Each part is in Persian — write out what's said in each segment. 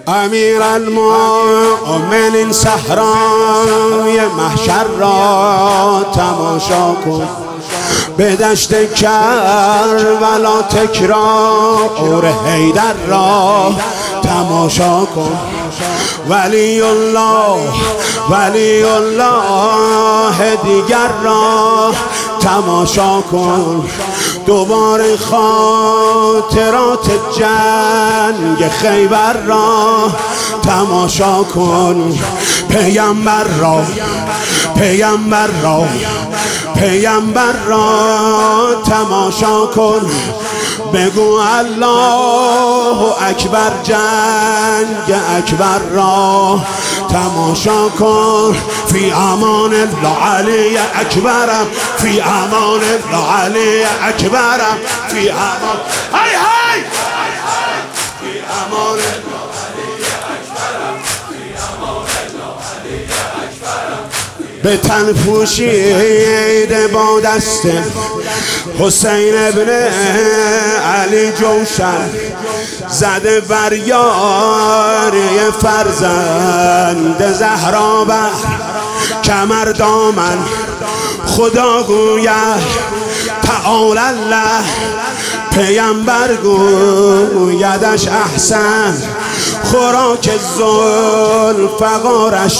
امیر المؤمنین صحرای محشر را تماشا کن، به دشت کربلا تکرار حیدر را تماشا کن. ولی الله دیگر را تماشا کن، دوباره خاطرات جنگ خیبر را تماشا کن. پیامبر را تماشا کن، بگو الله اکبر، جنگ اکبر را تماشا کن. فی امان الله علی اکبرم، فی امان الله علی اکبرم، فی امان های های فی امان الله علی اکبرم، فی امان الله علی اکبرم. به تن پوشیده با دست حسین ابن علی جوشن، زده بر یاری فرزند زهرا بر کمر دامن. خدا گوید تعالی الله، پیامبر گویدش احسن. خوراک ذوالفقارش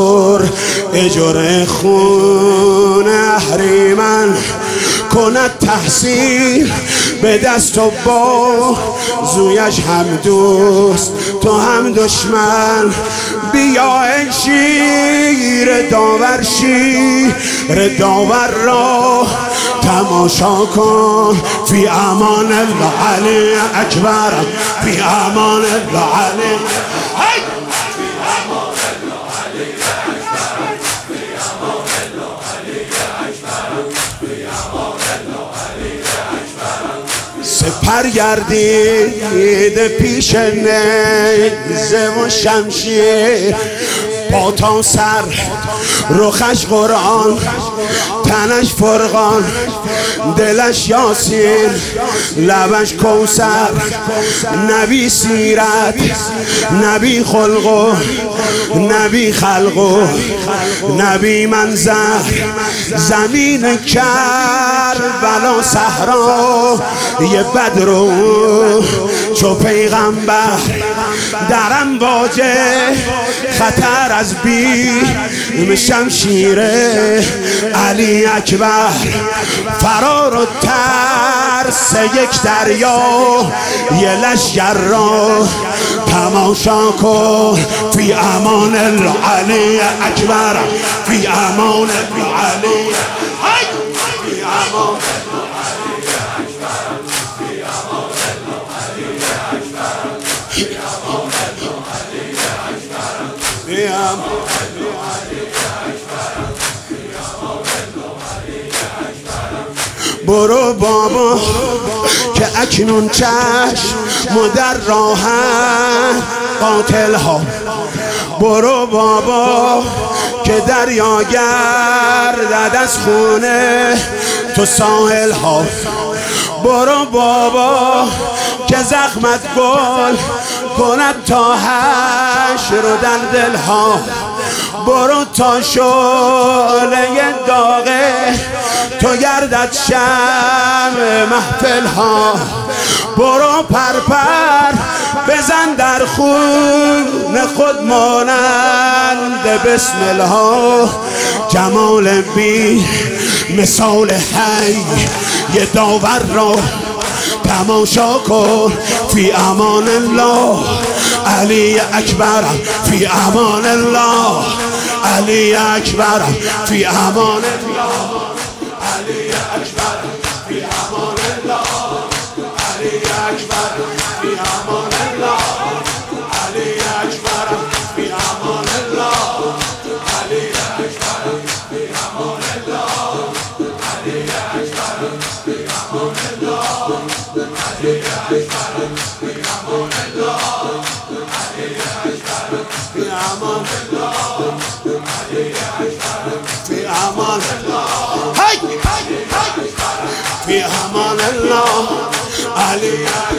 جرعه خون اهریمن. کند تحصیل به دست و بازویش، هم دوست تو هم دشمن. بیا ای شیر داور را تماشا کن. فی امان الله علی اکبر، فی امان الله علی سپر گردیده پیش نیزه و شمشیر، پا تا سر رخش قرآن، تنش فرقان، دلش یاسین، لبش کوثر. نبی سیرت، نبی خلق، نبی خلق، نبی منظر. زمین کربلا صحرا یه بدرو چو پیغمبر، در امواج خطر از بیم شمشیر علی اکبر. فرار و ترس یک دریا، یه لشگر را تماشا کن. فی امان الله علی اکبر، فی امان الله علی فی امان برو بابا که اکنون چشم در راهن قاتل ها. برو بابا که دریا گردد از خونه تو ساحل ها. برو بابا که زخمت گل کند تا حشر و در دل ها. برو تا شعله داغه تو گردد شمع محفل ها. برو پرپر بزن در خون خود مانند بسم الله. جمال بی مثال حی یه داور را تماشا کن. فی امان الله علی اکبر، فی امان الله علی اکبر، فی امان الله علی اکبر، فی امان الله علی اکبر، فی امان الله علی اکبر، فی امان الله علی اکبر، فی امان الله علی اکبر، فی امان الله علی اکبر، فی امان الله علی اکبر، فی امان الله علی اکبر، فی امان الله فی امان الله علی